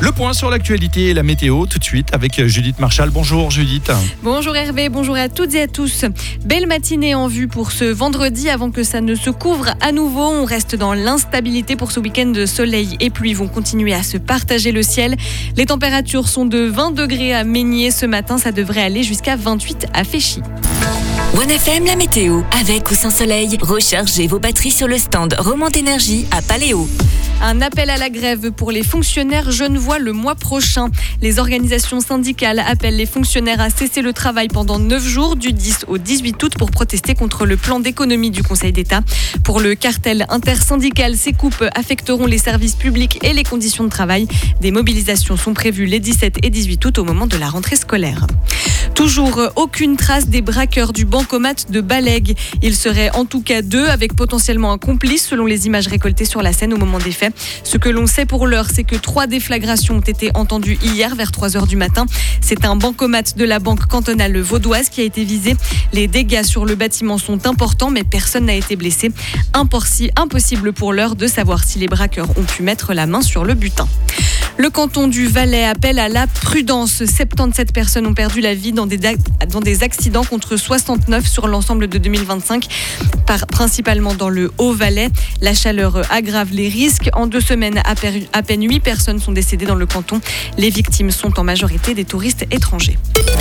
Le point sur l'actualité et la météo tout de suite avec Judith Marchal. Bonjour Judith. Bonjour Hervé, bonjour à toutes et à tous. Belle matinée en vue pour ce vendredi avant que ça ne se couvre à nouveau. On reste dans l'instabilité pour ce week-end. De soleil et pluie vont continuer à se partager le ciel. Les températures sont de 20 degrés à Meignier ce matin. Ça devrait aller jusqu'à 28 à Féchy. 1FM la météo. Avec ou sans soleil, rechargez vos batteries sur le stand Romande Énergie à Paléo. Un appel à la grève pour les fonctionnaires genevois le mois prochain. Les organisations syndicales appellent les fonctionnaires à cesser le travail pendant 9 jours, du 10 au 18 août, pour protester contre le plan d'économie du Conseil d'État. Pour le cartel intersyndical, ces coupes affecteront les services publics et les conditions de travail. Des mobilisations sont prévues les 17 et 18 août au moment de la rentrée scolaire. Toujours aucune trace des braqueurs du bancomat de Balègue. Ils seraient en tout cas 2, avec potentiellement un complice selon les images récoltées sur la scène au moment des faits. Ce que l'on sait pour l'heure, c'est que 3 déflagrations ont été entendues hier vers 3h du matin. C'est un bancomat de la banque cantonale vaudoise qui a été visé. Les dégâts sur le bâtiment sont importants, mais personne n'a été blessé. Impossible pour l'heure de savoir si les braqueurs ont pu mettre la main sur le butin. Le canton du Valais appelle à la prudence. 77 personnes ont perdu la vie dans des accidents contre 69 sur l'ensemble de 2025, principalement dans le Haut-Valais. La chaleur aggrave les risques. En 2 semaines, à peine 8 personnes sont décédées dans le canton. Les victimes sont en majorité des touristes étrangers.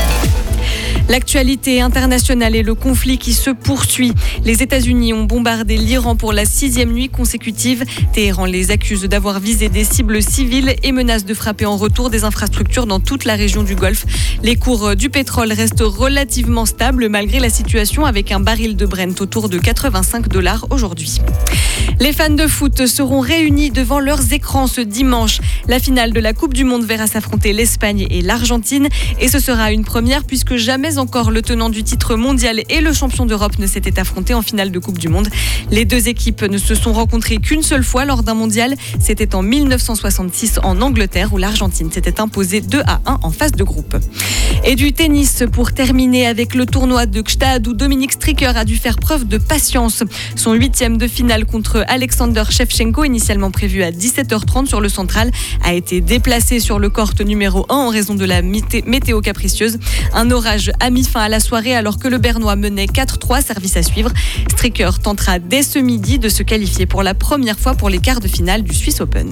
L'actualité internationale et le conflit qui se poursuit. Les États-Unis ont bombardé l'Iran pour la 6e nuit consécutive. Téhéran les accuse d'avoir visé des cibles civiles et menace de frapper en retour des infrastructures dans toute la région du Golfe. Les cours du pétrole restent relativement stables malgré la situation, avec un baril de Brent autour de $85 aujourd'hui. Les fans de foot seront réunis devant leurs écrans ce dimanche. La finale de la Coupe du Monde verra s'affronter l'Espagne et l'Argentine. Et ce sera une première puisque jamais encore le tenant du titre mondial et le champion d'Europe ne s'étaient affrontés en finale de Coupe du Monde. Les 2 équipes ne se sont rencontrées qu'une seule fois lors d'un mondial. C'était en 1966 en Angleterre où l'Argentine s'était imposée 2-1 en phase de groupe. Et du tennis pour terminer avec le tournoi de Gstaad où Dominic Stricker a dû faire preuve de patience. Son 8e de finale contre Alexander Shevchenko, initialement prévu à 17h30 sur le central, a été déplacé sur le court numéro 1 en raison de la météo capricieuse. Un orage a mis fin à la soirée alors que le Bernois menait 4-3, service à suivre. Stricker tentera dès ce midi de se qualifier pour la première fois pour les quarts de finale du Swiss Open.